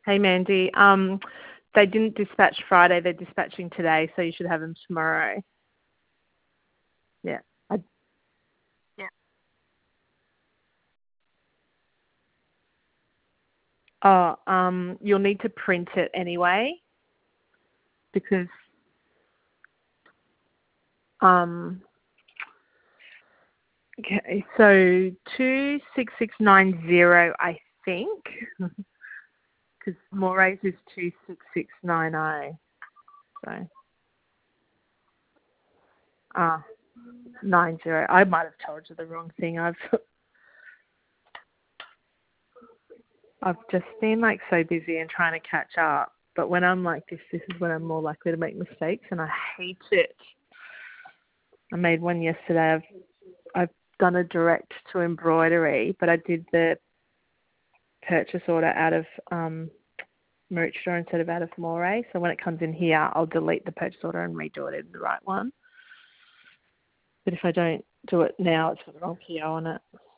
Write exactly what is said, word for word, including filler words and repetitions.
Hey, Mandy. Um, they didn't dispatch Friday. They're dispatching today, so you should have them tomorrow. Yeah. I, yeah. Oh, um, you'll need to print it anyway because um. Okay, so two six six nine zero, I think, because Moraes is two six six nine zero. So, ah, nine zero. I might have told you the wrong thing. I've I've just been like so busy and trying to catch up. But when I'm like this, this is when I'm more likely to make mistakes, and I hate it. I made one yesterday. I've I've done a direct to embroidery, but I did the purchase order out of um, Maroochydore instead of out of Moray. So when it comes in here, I'll delete the purchase order and redo it in the right one. But if I don't do it now, it's got the wrong P O on it.